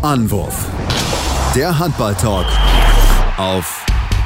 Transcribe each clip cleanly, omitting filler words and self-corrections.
Anwurf. Der Handball-Talk auf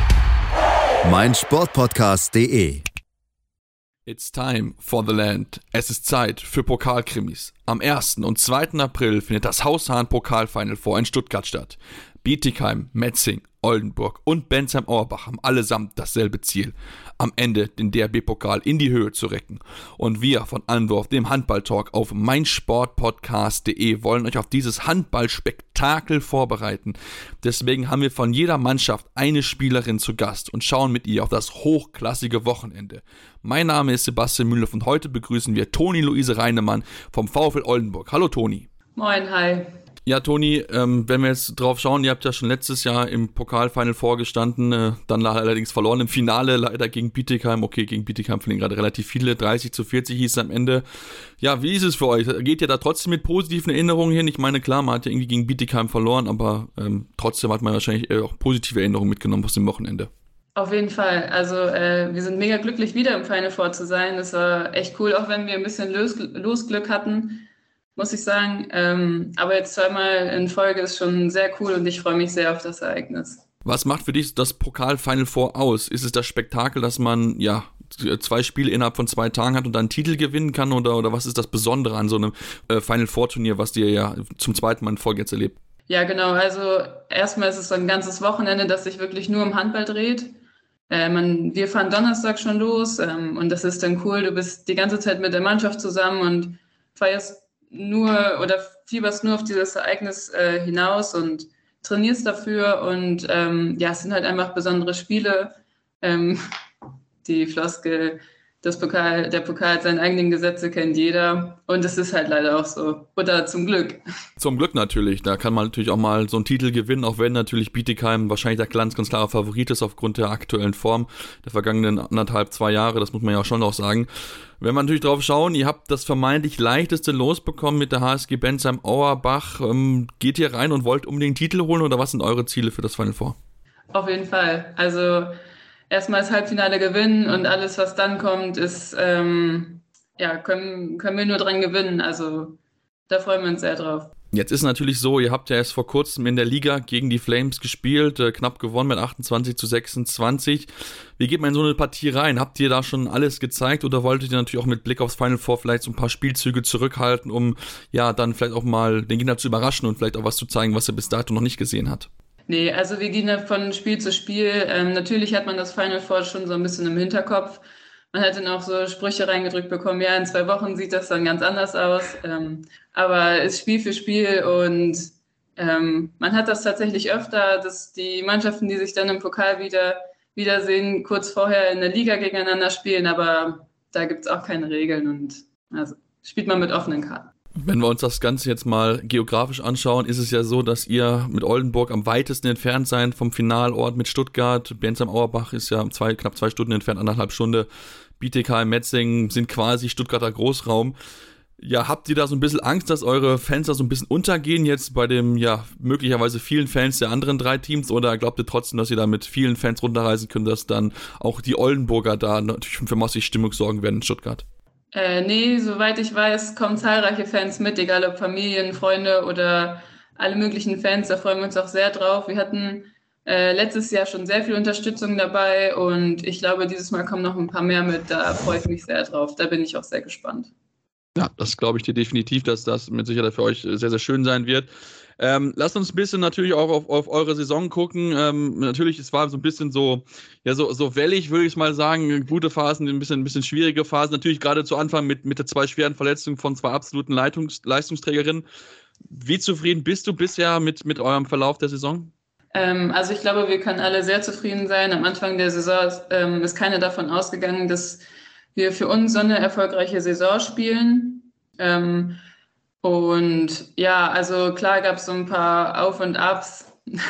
meinsportpodcast.de. It's time for the land. Es ist Zeit für Pokalkrimis. Am 1. und 2. April findet das Haushahn-Pokal-Final Four in Stuttgart statt. Bietigheim, Metzing, Oldenburg und Bensheim-Auerbach haben allesamt dasselbe Ziel: am Ende den DRB-Pokal in die Höhe zu recken. Und wir von Anwurf, dem Handball-Talk auf meinsportpodcast.de, wollen euch auf dieses Handballspektakel vorbereiten. Deswegen haben wir von jeder Mannschaft eine Spielerin zu Gast und schauen mit ihr auf das hochklassige Wochenende. Mein Name ist Sebastian Mühlhoff und heute begrüßen wir Toni-Luise Reinemann vom VfL Oldenburg. Hallo Toni. Moin, hi. Ja, Toni, wenn wir jetzt drauf schauen, ihr habt ja schon letztes Jahr im Pokal-Final vorgestanden, dann allerdings verloren im Finale, leider gegen Bietigheim. Okay, gegen Bietigheim verlieren gerade relativ viele, 30-40 hieß es am Ende. Ja, wie ist es für euch? Geht ihr da trotzdem mit positiven Erinnerungen hin? Ich meine, klar, man hat ja irgendwie gegen Bietigheim verloren, aber trotzdem hat man wahrscheinlich auch positive Erinnerungen mitgenommen aus dem Wochenende. Auf jeden Fall. Also wir sind mega glücklich, wieder im Final Four zu sein. Das war echt cool, auch wenn wir ein bisschen Losglück hatten, muss ich sagen. Aber jetzt zweimal in Folge ist schon sehr cool und ich freue mich sehr auf das Ereignis. Was macht für dich das Pokal-Final Four aus? Ist es das Spektakel, dass man 2 Spiele innerhalb von 2 Tagen hat und dann einen Titel gewinnen kann? Oder was ist das Besondere an so einem Final Four Turnier, was ihr ja zum zweiten Mal in Folge jetzt erlebt? Ja, genau. Also erstmal ist es so ein ganzes Wochenende, das sich wirklich nur um Handball dreht. Wir fahren Donnerstag schon los und das ist dann cool. Du bist die ganze Zeit mit der Mannschaft zusammen und feierst nur oder fieberst nur auf dieses Ereignis hinaus und trainierst dafür und es sind halt einfach besondere Spiele. Die Floskel, der Pokal hat seine eigenen Gesetze, kennt jeder und es ist halt leider auch so. Oder zum Glück. Zum Glück natürlich, da kann man natürlich auch mal so einen Titel gewinnen, auch wenn natürlich Bietigheim wahrscheinlich der ganz klare Favorit ist aufgrund der aktuellen Form der vergangenen 2 Jahre, das muss man ja auch schon noch sagen. Wenn wir natürlich drauf schauen, ihr habt das vermeintlich leichteste Los bekommen mit der HSG Bensheim-Auerbach. Geht ihr rein und wollt unbedingt den Titel holen oder was sind eure Ziele für das Final Four? Auf jeden Fall, also erstmal das Halbfinale gewinnen und alles, was dann kommt, ist, können wir nur dran gewinnen. Also da freuen wir uns sehr drauf. Jetzt ist natürlich so, ihr habt ja erst vor kurzem in der Liga gegen die Flames gespielt, knapp gewonnen mit 28-26. Wie geht man in so eine Partie rein? Habt ihr da schon alles gezeigt oder wolltet ihr natürlich auch mit Blick aufs Final Four vielleicht so ein paar Spielzüge zurückhalten, um dann vielleicht auch mal den Gegner zu überraschen und vielleicht auch was zu zeigen, was er bis dato noch nicht gesehen hat? Nee, also wir gehen da von Spiel zu Spiel. Natürlich hat man das Final Four schon so ein bisschen im Hinterkopf. Man hat dann auch so Sprüche reingedrückt bekommen, ja, in 2 Wochen sieht das dann ganz anders aus. Aber es ist Spiel für Spiel und man hat das tatsächlich öfter, dass die Mannschaften, die sich dann im Pokal wiedersehen, kurz vorher in der Liga gegeneinander spielen, aber da gibt es auch keine Regeln und also spielt man mit offenen Karten. Wenn wir uns das Ganze jetzt mal geografisch anschauen, ist es ja so, dass ihr mit Oldenburg am weitesten entfernt seid vom Finalort mit Stuttgart. Bensheim-Auerbach ist ja knapp 2 Stunden entfernt, 1,5 Stunden. Bietigheim, Metzing sind quasi Stuttgarter Großraum. Ja, habt ihr da so ein bisschen Angst, dass eure Fans da so ein bisschen untergehen jetzt bei dem, möglicherweise vielen Fans der anderen 3 Teams? Oder glaubt ihr trotzdem, dass ihr da mit vielen Fans runterreisen könnt, dass dann auch die Oldenburger da natürlich für massig Stimmung sorgen werden in Stuttgart? Nee, soweit ich weiß, kommen zahlreiche Fans mit, egal ob Familien, Freunde oder alle möglichen Fans. Da freuen wir uns auch sehr drauf. Wir hatten letztes Jahr schon sehr viel Unterstützung dabei und ich glaube, dieses Mal kommen noch ein paar mehr mit. Da freue ich mich sehr drauf. Da bin ich auch sehr gespannt. Ja, das glaube ich dir definitiv, dass das mit Sicherheit für euch sehr, sehr schön sein wird. Lasst uns ein bisschen natürlich auch auf eure Saison gucken. Natürlich, es war so ein bisschen so wellig, würde ich mal sagen. Gute Phasen, ein bisschen schwierige Phasen. Natürlich gerade zu Anfang mit der 2 schweren Verletzungen von 2 absoluten Leistungsträgerinnen. Wie zufrieden bist du bisher mit eurem Verlauf der Saison? Also ich glaube, wir können alle sehr zufrieden sein. Am Anfang der Saison ist keiner davon ausgegangen, dass wir für uns so eine erfolgreiche Saison spielen. Und ja, also klar gab es so ein paar Auf und Abs,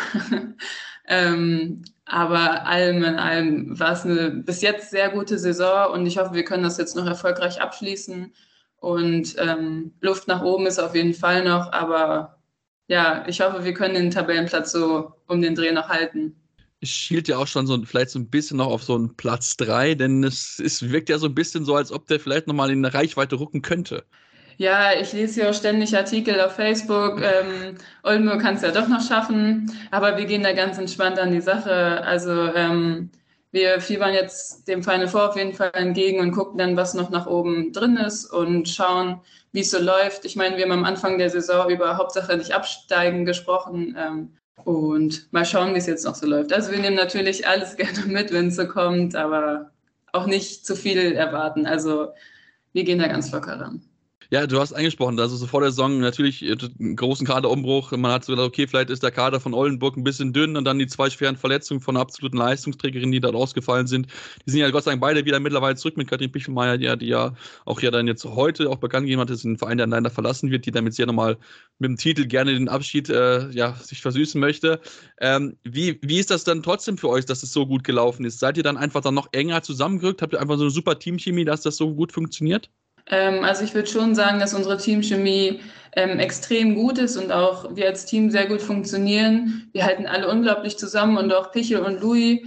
aber allem in allem war es eine bis jetzt sehr gute Saison und ich hoffe, wir können das jetzt noch erfolgreich abschließen und Luft nach oben ist auf jeden Fall noch, aber ja, ich hoffe, wir können den Tabellenplatz so um den Dreh noch halten. Ich schielt ja auch schon vielleicht so ein bisschen noch auf so einen Platz 3, denn es wirkt ja so ein bisschen so, als ob der vielleicht nochmal in eine Reichweite rücken könnte. Ja, ich lese ja auch ständig Artikel auf Facebook. Oldenburg kann es ja doch noch schaffen, aber wir gehen da ganz entspannt an die Sache. Also wir fiebern jetzt dem Final Four auf jeden Fall entgegen und gucken dann, was noch nach oben drin ist und schauen, wie es so läuft. Ich meine, wir haben am Anfang der Saison über Hauptsache nicht absteigen gesprochen und mal schauen, wie es jetzt noch so läuft. Also wir nehmen natürlich alles gerne mit, wenn es so kommt, aber auch nicht zu viel erwarten. Also wir gehen da ganz locker ran. Ja, du hast angesprochen, also so vor der Saison natürlich einen großen Kaderumbruch. Man hat so gedacht, okay, vielleicht ist der Kader von Oldenburg ein bisschen dünn und dann die 2 schweren Verletzungen von absoluten Leistungsträgerinnen, die dort ausgefallen sind. Die sind ja Gott sei Dank beide wieder mittlerweile zurück mit Katrin Pichelmeier, die ja auch dann jetzt heute auch bekannt gegeben hat, dass ein Verein, der leider verlassen wird, die damit sehr nochmal mit dem Titel gerne den Abschied sich versüßen möchte. Wie ist das dann trotzdem für euch, dass es so gut gelaufen ist? Seid ihr dann einfach dann noch enger zusammengerückt? Habt ihr einfach so eine super Teamchemie, dass das so gut funktioniert? Also ich würde schon sagen, dass unsere Teamchemie extrem gut ist und auch wir als Team sehr gut funktionieren. Wir halten alle unglaublich zusammen und auch Pichel und Louis,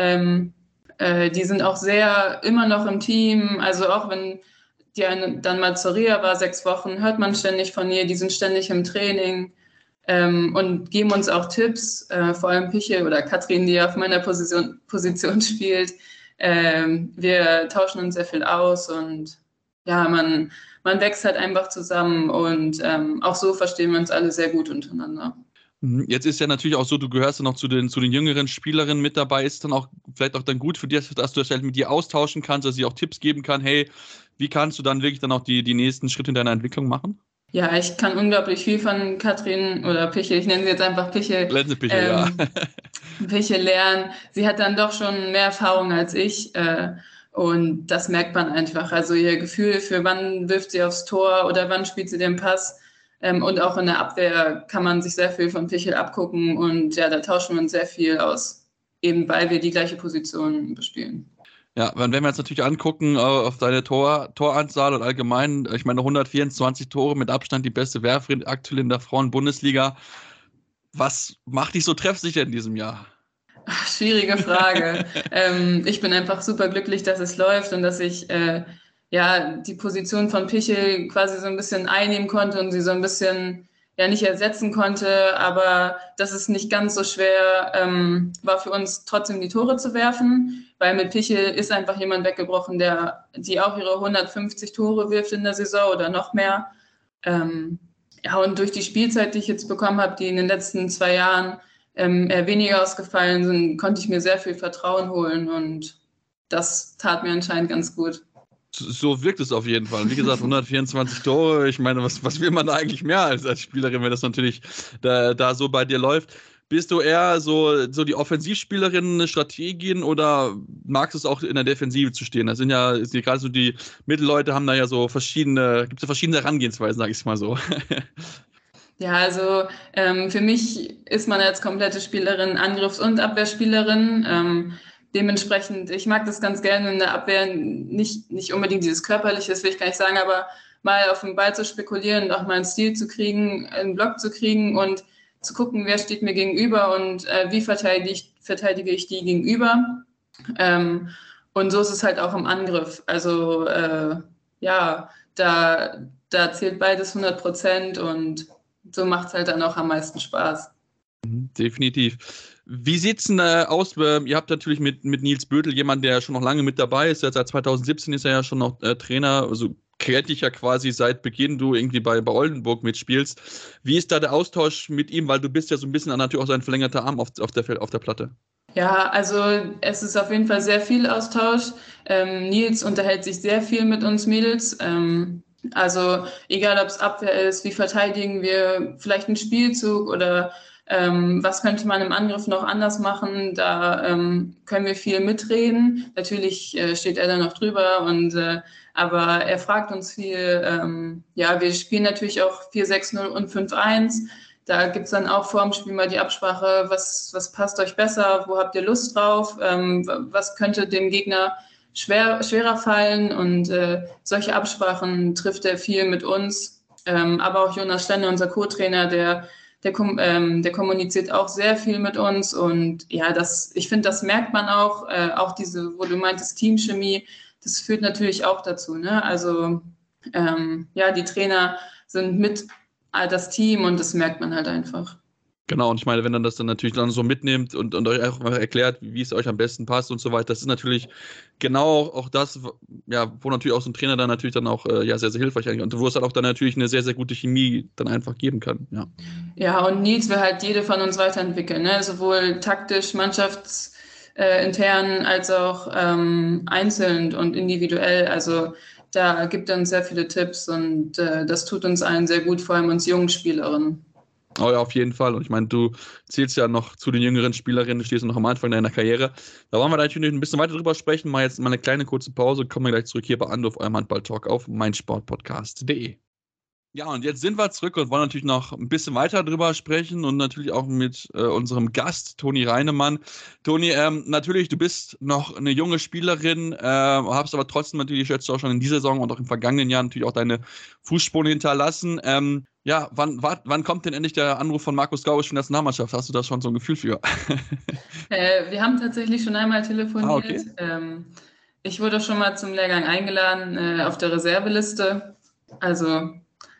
die sind auch sehr immer noch im Team. Also auch wenn die dann mal zur Reha war, 6 Wochen, hört man ständig von ihr, die sind ständig im Training und geben uns auch Tipps, vor allem Pichel oder Katrin, die auf meiner Position spielt. Wir tauschen uns sehr viel aus und ja, man wächst halt einfach zusammen und auch so verstehen wir uns alle sehr gut untereinander. Jetzt ist ja natürlich auch so, du gehörst ja noch zu den jüngeren Spielerinnen mit dabei. Ist dann auch vielleicht auch dann gut für dich, dass du das halt mit dir austauschen kannst, dass sie auch Tipps geben kann, hey, wie kannst du dann wirklich dann auch die nächsten Schritte in deiner Entwicklung machen? Ja, ich kann unglaublich viel von Katrin oder Pichel, ich nenne sie jetzt einfach Pichel, Pichel lernen. Sie hat dann doch schon mehr Erfahrung als ich. Und das merkt man einfach. Also ihr Gefühl für wann wirft sie aufs Tor oder wann spielt sie den Pass. Und auch in der Abwehr kann man sich sehr viel von Pichel abgucken. Und ja, da tauschen wir uns sehr viel aus, eben weil wir die gleiche Position bespielen. Ja, wenn wir uns natürlich angucken auf deine Toranzahl und allgemein, ich meine 124 Tore mit Abstand die beste Werferin aktuell in der Frauen-Bundesliga. Was macht dich so treffsicher in diesem Jahr? Schwierige Frage. Ich bin einfach super glücklich, dass es läuft und dass ich die Position von Pichel quasi so ein bisschen einnehmen konnte und sie so ein bisschen nicht ersetzen konnte, aber dass es nicht ganz so schwer war für uns trotzdem die Tore zu werfen, weil mit Pichel ist einfach jemand weggebrochen, die auch ihre 150 Tore wirft in der Saison oder noch mehr. Und durch die Spielzeit, die ich jetzt bekommen habe, die in den letzten 2 Jahren weniger ausgefallen sind, konnte ich mir sehr viel Vertrauen holen und das tat mir anscheinend ganz gut. So wirkt es auf jeden Fall. Wie gesagt, 124 Tore, ich meine, was will man da eigentlich mehr als Spielerin, wenn das natürlich da so bei dir läuft? Bist du eher so die Offensivspielerin, Strategien oder magst du es auch in der Defensive zu stehen? Das sind ja gerade so die Mittelleute haben da ja so gibt es verschiedene Herangehensweisen, sag ich es mal so. Ja, also für mich ist man als komplette Spielerin Angriffs- und Abwehrspielerin. Dementsprechend, ich mag das ganz gerne in der Abwehr, nicht unbedingt dieses Körperliche, das will ich gar nicht sagen, aber mal auf den Ball zu spekulieren und auch mal einen Stil zu kriegen, einen Block zu kriegen und zu gucken, wer steht mir gegenüber und wie verteidige ich die gegenüber. Und so ist es halt auch im Angriff. Also da zählt beides 100% und so macht es halt dann auch am meisten Spaß. Definitiv. Wie sieht es denn aus? Ihr habt natürlich mit Nils Bödel jemanden, der schon noch lange mit dabei ist. Seit 2017 ist er ja schon noch Trainer. Also kennt dich ja quasi seit Beginn, du irgendwie bei Oldenburg mitspielst. Wie ist da der Austausch mit ihm? Weil du bist ja so ein bisschen natürlich auch sein verlängerter Arm auf der Platte. Ja, also es ist auf jeden Fall sehr viel Austausch. Nils unterhält sich sehr viel mit uns Mädels. Also egal, ob es Abwehr ist, wie verteidigen wir vielleicht einen Spielzug oder was könnte man im Angriff noch anders machen, da können wir viel mitreden. Natürlich steht er da noch drüber, aber er fragt uns viel. Wir spielen natürlich auch 4-6-0 und 5-1. Da gibt es dann auch vor dem Spiel mal die Absprache, was passt euch besser, wo habt ihr Lust drauf, was könnte dem Gegner schwerer fallen und solche Absprachen trifft er viel mit uns. Aber auch Jonas Stende, unser Co-Trainer, der kommuniziert auch sehr viel mit uns und ja, ich finde, das merkt man auch diese, wo du meintest, Teamchemie, das führt natürlich auch dazu, ne? Also ja, die Trainer sind mit das Team und das merkt man halt einfach. Genau, und ich meine, wenn dann das dann natürlich dann so mitnimmt und euch auch mal erklärt, wie es euch am besten passt und so weiter, das ist natürlich genau auch das, ja, wo natürlich auch so ein Trainer dann natürlich dann auch ja, sehr, sehr hilfreich eigentlich und wo es halt auch dann natürlich eine sehr, sehr gute Chemie dann einfach geben kann, ja. Ja, und Nils will halt jede von uns weiterentwickeln, ne? Sowohl taktisch, mannschaftsintern als auch einzeln und individuell. Also da gibt er uns sehr viele Tipps und das tut uns allen sehr gut, vor allem uns jungen Spielerinnen. Oh ja, auf jeden Fall. Und ich meine, du zählst ja noch zu den jüngeren Spielerinnen, du stehst noch am Anfang deiner Karriere. Da wollen wir natürlich ein bisschen weiter drüber sprechen. Mal jetzt mal eine kleine kurze Pause. Kommen wir gleich zurück hier bei Ando auf eurem Handball-Talk auf meinsportpodcast.de. Ja, und jetzt sind wir zurück und wollen natürlich noch ein bisschen weiter drüber sprechen und natürlich auch mit unserem Gast, Toni Reinemann. Toni, natürlich, du bist noch eine junge Spielerin, hast aber trotzdem natürlich, ich schätze auch schon in dieser Saison und auch im vergangenen Jahr natürlich auch deine Fußspuren hinterlassen. Ja, wann kommt denn endlich der Anruf von Markus Gaubisch von der Nationalmannschaft? Hast du da schon so ein Gefühl für? Wir haben tatsächlich schon einmal telefoniert. Okay. Ich wurde schon mal zum Lehrgang eingeladen auf der Reserveliste. Also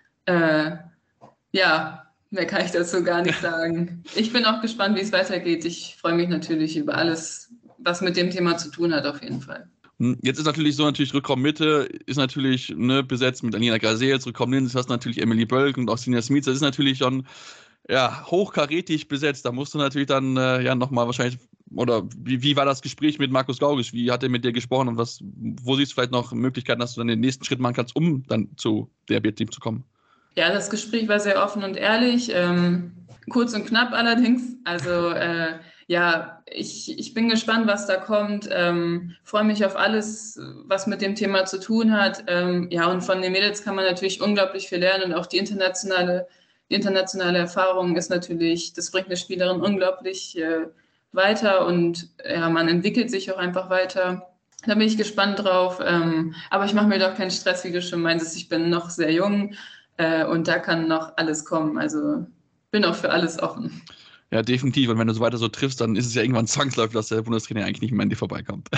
ja, mehr kann ich dazu gar nicht sagen. Ich bin auch gespannt, wie es weitergeht. Ich freue mich natürlich über alles, was mit dem Thema zu tun hat, auf jeden Fall. Jetzt ist natürlich so, Rückraum Mitte ist natürlich besetzt mit Alina Gazels, Rückraum links hast natürlich Emily Bölk und auch Sinja Smits. Das ist natürlich schon ja, hochkarätig besetzt. Da musst du natürlich dann ja nochmal wahrscheinlich, oder wie war das Gespräch mit Markus Gaugisch? Wie hat er mit dir gesprochen und wo siehst du vielleicht noch Möglichkeiten, dass du dann den nächsten Schritt machen kannst, um dann zu der B-Team zu kommen? Ja, das Gespräch war sehr offen und ehrlich, kurz und knapp allerdings. Also ja, ich bin gespannt, was da kommt. Freue mich auf alles, was mit dem Thema zu tun hat. Ja, und von den Mädels kann man natürlich unglaublich viel lernen und auch die internationale Erfahrung ist natürlich, das bringt eine Spielerin unglaublich weiter und ja, man entwickelt sich auch einfach weiter. Da bin ich gespannt drauf. Aber ich mache mir doch keinen Stress, wie du schon meintest. Ich bin noch sehr jung. Und da kann noch alles kommen. Also bin auch für alles offen. Ja, definitiv. Und wenn du so weiter so triffst, dann ist es ja irgendwann zwangsläufig, dass der Bundestrainer eigentlich nicht mehr an dir vorbeikommt.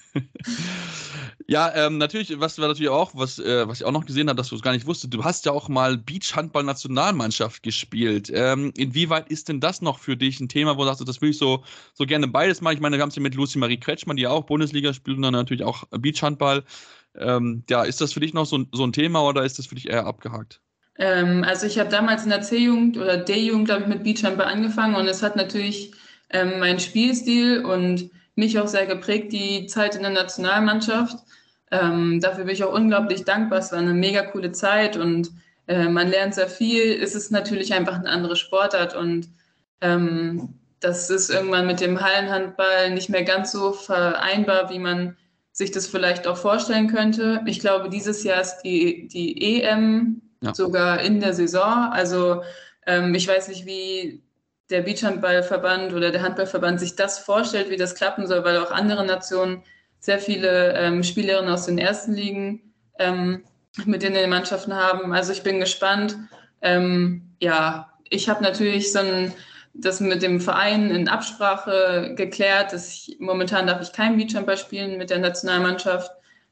Ja, natürlich, was ich auch noch gesehen habe, dass du es gar nicht wusstest, du hast ja auch mal Beachhandball-Nationalmannschaft gespielt. Inwieweit ist denn das noch für dich ein Thema, wo du sagst, das will ich so gerne beides machen? Ich meine, wir haben es ja mit Lucy Marie Kretschmann, die ja auch Bundesliga spielt und dann natürlich auch Beachhandball. Ja, ist das für dich noch so ein Thema oder ist das für dich eher abgehakt? Also ich habe damals in der C-Jugend oder D-Jugend, glaube ich, mit Beachhandball angefangen und es hat natürlich meinen Spielstil und mich auch sehr geprägt, die Zeit in der Nationalmannschaft. Dafür bin ich auch unglaublich dankbar. Es war eine mega coole Zeit und man lernt sehr viel. Es ist natürlich einfach eine andere Sportart und das ist irgendwann mit dem Hallenhandball nicht mehr ganz so vereinbar, wie man sich das vielleicht auch vorstellen könnte. Ich glaube, dieses Jahr ist die EM sogar in der Saison. Also ich weiß nicht, wie der Beachhandballverband oder der Handballverband sich das vorstellt, wie das klappen soll, weil auch andere Nationen sehr viele Spielerinnen aus den ersten Ligen mit in den Mannschaften haben. Also ich bin gespannt. Ja, ich habe natürlich das mit dem Verein in Absprache geklärt. Momentan darf ich kein Beachhandball spielen mit der Nationalmannschaft.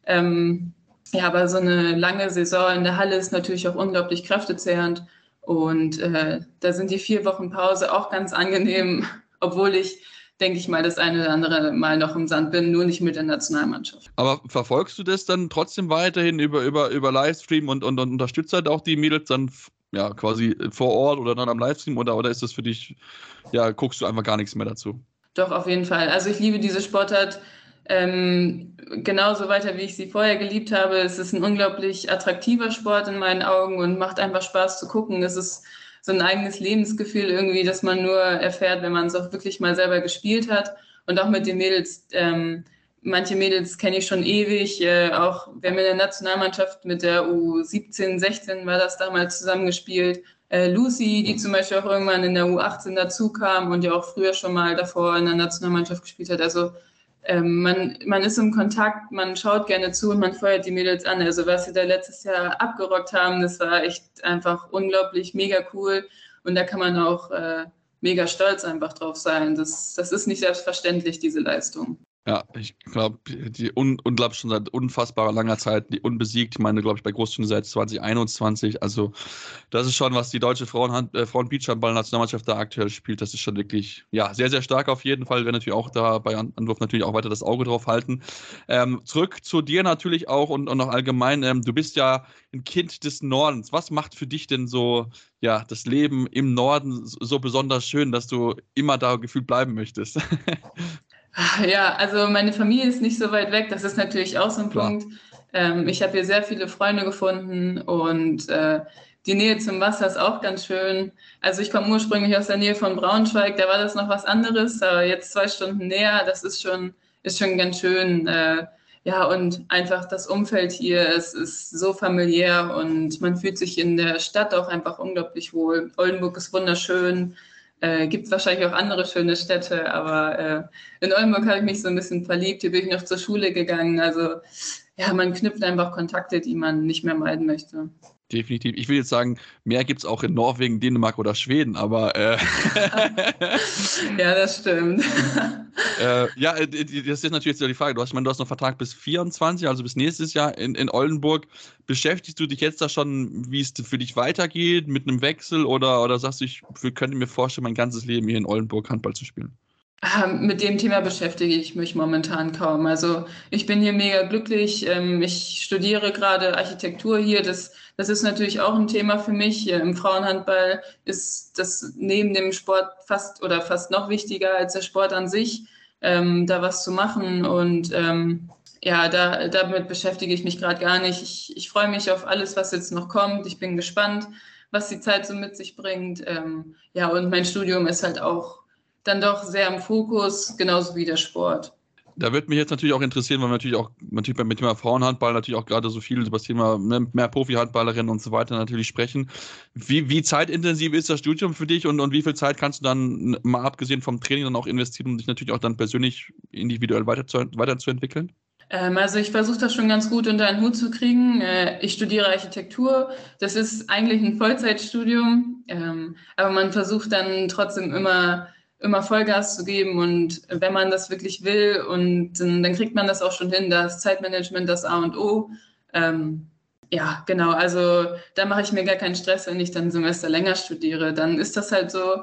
Ja, aber so eine lange Saison in der Halle ist natürlich auch unglaublich kräftezehrend. Und da sind die 4 Wochen Pause auch ganz angenehm, obwohl ich, denke ich mal, das eine oder andere Mal noch im Sand bin, nur nicht mit der Nationalmannschaft. Aber verfolgst du das dann trotzdem weiterhin über Livestream und unterstützt halt auch die Mädels dann ja quasi vor Ort oder dann am Livestream oder ist das für dich, ja, guckst du einfach gar nichts mehr dazu? Doch, auf jeden Fall. Also ich liebe diese Sportart genauso weiter, wie ich sie vorher geliebt habe. Es ist ein unglaublich attraktiver Sport in meinen Augen und macht einfach Spaß zu gucken. Es ist so ein eigenes Lebensgefühl irgendwie, das man nur erfährt, wenn man es auch wirklich mal selber gespielt hat. Und auch mit den Mädels, manche Mädels kenne ich schon ewig. Auch wir haben in der Nationalmannschaft mit der U17, 16 war das damals zusammengespielt. Lucy, die zum Beispiel auch irgendwann in der U18 dazu kam und ja auch früher schon mal davor in der Nationalmannschaft gespielt hat. Also man ist im Kontakt, man schaut gerne zu und man feuert die Mädels an. Also was sie da letztes Jahr abgerockt haben, das war echt einfach unglaublich, mega cool. Und da kann man auch mega stolz einfach drauf sein. Das ist nicht selbstverständlich, diese Leistung. Ja, ich glaube, und glaube schon seit unfassbarer langer Zeit, die unbesiegt, ich meine, glaube ich, bei Großturnier seit 2021. Also, das ist schon, was die deutsche Frauen-Beachhandball-Nationalmannschaft da aktuell spielt. Das ist schon wirklich, ja, sehr, sehr stark auf jeden Fall. Wir werden natürlich auch da bei Anwurf natürlich auch weiter das Auge drauf halten. Zurück zu dir natürlich auch und noch allgemein. Du bist ja ein Kind des Nordens. Was macht für dich denn so, ja, das Leben im Norden so besonders schön, dass du immer da gefühlt bleiben möchtest? Ja, also meine Familie ist nicht so weit weg, das ist natürlich auch so ein Klar. Punkt. Ich habe hier sehr viele Freunde gefunden und die Nähe zum Wasser ist auch ganz schön. Also ich komme ursprünglich aus der Nähe von Braunschweig, da war das noch was anderes, aber jetzt 2 Stunden näher, das ist schon ganz schön. Ja, und einfach das Umfeld hier, es ist so familiär und man fühlt sich in der Stadt auch einfach unglaublich wohl. Oldenburg ist wunderschön. Gibt wahrscheinlich auch andere schöne Städte, aber in Oldenburg habe ich mich so ein bisschen verliebt. Hier bin ich noch zur Schule gegangen. Also ja, man knüpft einfach Kontakte, die man nicht mehr meiden möchte. Definitiv. Ich will jetzt sagen, mehr gibt es auch in Norwegen, Dänemark oder Schweden, aber Ja, das stimmt. ja, das ist natürlich jetzt die Frage. Ich meine, du hast noch Vertrag bis 24, also bis nächstes Jahr in Oldenburg. Beschäftigst du dich jetzt da schon, wie es für dich weitergeht, mit einem Wechsel oder sagst du, ich könnte mir vorstellen, mein ganzes Leben hier in Oldenburg Handball zu spielen? Mit dem Thema beschäftige ich mich momentan kaum. Also ich bin hier mega glücklich. Ich studiere gerade Architektur hier. Das ist natürlich auch ein Thema für mich. Im Frauenhandball ist das neben dem Sport fast noch wichtiger als der Sport an sich, da was zu machen. Und ja, damit beschäftige ich mich gerade gar nicht. Ich freue mich auf alles, was jetzt noch kommt. Ich bin gespannt, was die Zeit so mit sich bringt. Ja, und mein Studium ist halt auch dann doch sehr im Fokus, genauso wie der Sport. Da würde mich jetzt natürlich auch interessieren, weil wir natürlich beim Thema Frauenhandball natürlich auch gerade so viel über das Thema mehr Profi-Handballerinnen und so weiter natürlich sprechen. Wie zeitintensiv ist das Studium für dich und wie viel Zeit kannst du dann mal abgesehen vom Training dann auch investieren, um dich natürlich auch dann persönlich individuell weiterzuentwickeln? Also ich versuche das schon ganz gut unter einen Hut zu kriegen. Ich studiere Architektur. Das ist eigentlich ein Vollzeitstudium, aber man versucht dann trotzdem immer Vollgas zu geben und wenn man das wirklich will und dann kriegt man das auch schon hin, das Zeitmanagement, das A und O. Ja, genau, also da mache ich mir gar keinen Stress, wenn ich dann ein Semester länger studiere, dann ist das halt so.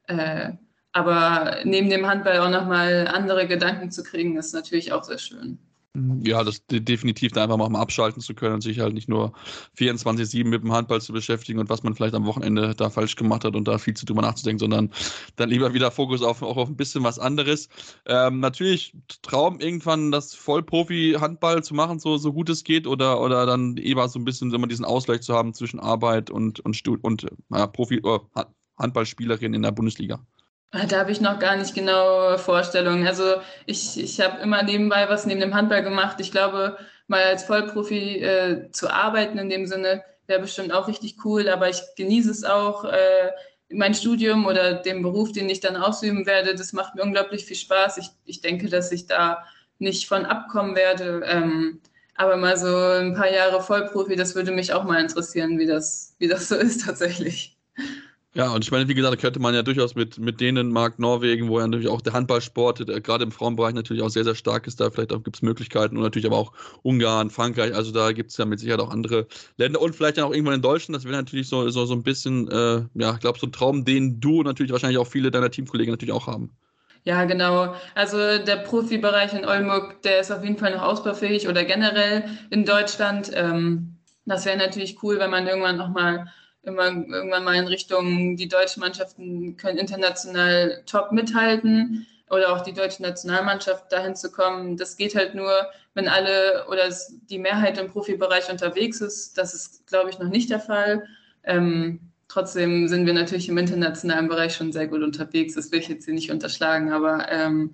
Aber neben dem Handball auch nochmal andere Gedanken zu kriegen, ist natürlich auch sehr schön. Ja, das definitiv da einfach mal abschalten zu können und sich halt nicht nur 24/7 mit dem Handball zu beschäftigen und was man vielleicht am Wochenende da falsch gemacht hat und da viel zu drüber nachzudenken, sondern dann lieber wieder Fokus auch auf ein bisschen was anderes. Natürlich Traum, irgendwann das Vollprofi-Handball zu machen, so gut es geht, oder dann eher so ein bisschen immer diesen Ausgleich zu haben zwischen Arbeit und Handballspielerin in der Bundesliga. Da habe ich noch gar nicht genaue Vorstellungen. Also ich habe immer nebenbei was neben dem Handball gemacht. Ich glaube, mal als Vollprofi zu arbeiten in dem Sinne wäre bestimmt auch richtig cool, aber ich genieße es auch. Mein Studium oder den Beruf, den ich dann ausüben werde, das macht mir unglaublich viel Spaß. Ich denke, dass ich da nicht von abkommen werde. Aber mal so ein paar Jahre Vollprofi, das würde mich auch mal interessieren, wie das so ist tatsächlich. Ja, und ich meine, wie gesagt, da könnte man ja durchaus mit Dänemark, Norwegen, wo ja natürlich auch der Handballsport, gerade im Frauenbereich natürlich auch sehr, sehr stark ist, da vielleicht auch gibt es Möglichkeiten und natürlich aber auch Ungarn, Frankreich, also da gibt es ja mit Sicherheit auch andere Länder und vielleicht dann auch irgendwann in Deutschland, das wäre natürlich so ein bisschen, ja, ich glaube, so ein Traum, den du natürlich wahrscheinlich auch viele deiner Teamkollegen natürlich auch haben. Ja, genau. Also der Profibereich in Oldenburg, der ist auf jeden Fall noch ausbaufähig oder generell in Deutschland. Das wäre natürlich cool, wenn man irgendwann mal in Richtung, die deutschen Mannschaften können international top mithalten oder auch die deutsche Nationalmannschaft dahin zu kommen. Das geht halt nur, wenn alle oder die Mehrheit im Profibereich unterwegs ist. Das ist, glaube ich, noch nicht der Fall. Trotzdem sind wir natürlich im internationalen Bereich schon sehr gut unterwegs. Das will ich jetzt hier nicht unterschlagen, aber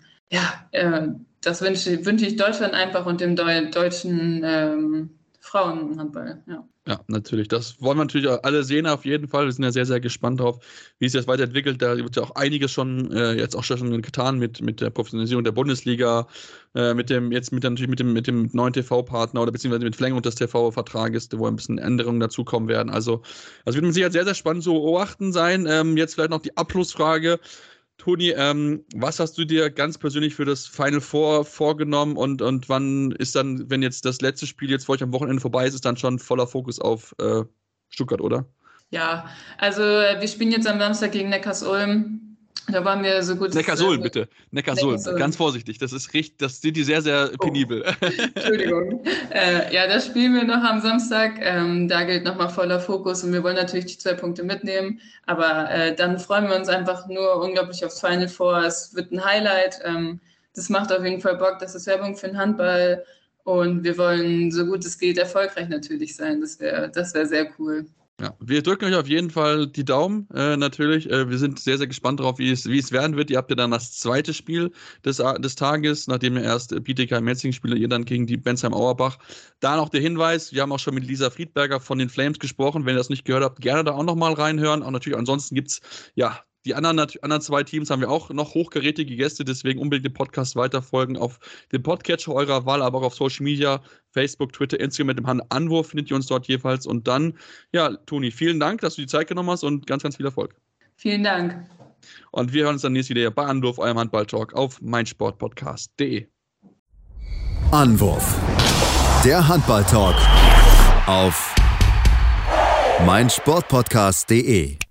das wünsche ich Deutschland einfach und dem deutschen Frauenhandball. Ja. Ja, natürlich. Das wollen wir natürlich auch alle sehen auf jeden Fall. Wir sind ja sehr, sehr gespannt darauf, wie es jetzt weiterentwickelt. Da wird ja auch einiges schon jetzt auch schon getan mit der Professionalisierung der Bundesliga, mit dem neuen TV-Partner oder beziehungsweise mit Verlängerung des TV-Vertrages, wo ein bisschen Änderungen dazukommen werden. Also wird mit Sicherheit sehr, sehr spannend zu beobachten sein. Jetzt vielleicht noch die Abschlussfrage. Toni, was hast du dir ganz persönlich für das Final Four vorgenommen und wann ist dann, wenn jetzt das letzte Spiel jetzt für euch am Wochenende vorbei ist, dann schon voller Fokus auf Stuttgart, oder? Ja, also wir spielen jetzt am Samstag gegen Neckarsulm. Da waren wir so gut. Neckarsulm, bitte. Neckarsulm. Ganz vorsichtig. Das sind die sehr, sehr penibel. Entschuldigung. Ja, das spielen wir noch am Samstag. Da gilt nochmal voller Fokus und wir wollen natürlich die 2 Punkte mitnehmen. Aber dann freuen wir uns einfach nur unglaublich aufs Final Four. Es wird ein Highlight. Das macht auf jeden Fall Bock. Das ist Werbung für den Handball. Und wir wollen, so gut es geht, erfolgreich natürlich sein. Das wär sehr cool. Ja, wir drücken euch auf jeden Fall die Daumen, natürlich. Wir sind sehr, sehr gespannt darauf, wie es werden wird. Ihr habt ja dann das zweite Spiel des Tages, nachdem ihr erst Bietigheim-Metzingen spielt, ihr dann gegen die Bensheim-Auerbach. Da noch der Hinweis, wir haben auch schon mit Lisa Friedberger von den Flames gesprochen. Wenn ihr das nicht gehört habt, gerne da auch nochmal reinhören. Auch natürlich, ansonsten gibt es, ja, die anderen 2 Teams haben wir auch noch hochkarätige Gäste, deswegen unbedingt den Podcast weiterfolgen auf dem Podcatcher eurer Wahl, aber auch auf Social Media, Facebook, Twitter, Instagram mit dem Anwurf findet ihr uns dort jeweils. Und dann, ja, Toni, vielen Dank, dass du die Zeit genommen hast und ganz, ganz viel Erfolg. Vielen Dank. Und wir hören uns dann nächstes wieder bei Anwurf, eurem Handball-Talk auf meinsportpodcast.de. Anwurf, der Handball-Talk auf meinsportpodcast.de.